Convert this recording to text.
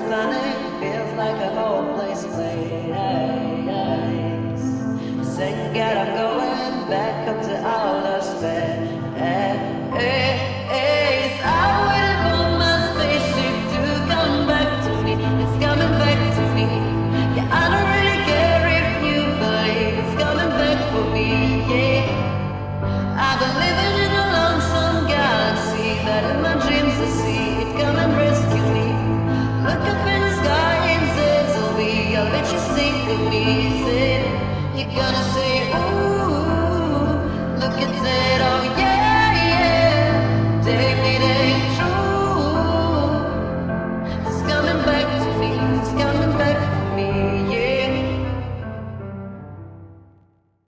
planet feels like a hopeless place. Saying, God, I'm going back up to outer space. I waited for my spaceship to come back to me. It's coming back to me. Yeah, I don't really care if you believe it's coming back for me. Yeah, I've been living in a lonesome galaxy that in my dreams I see it come and rescue me. Look up in the sky and says, "Oh, I'll let you sing with me." Said, you're gonna say, "Ooh, look at that, oh."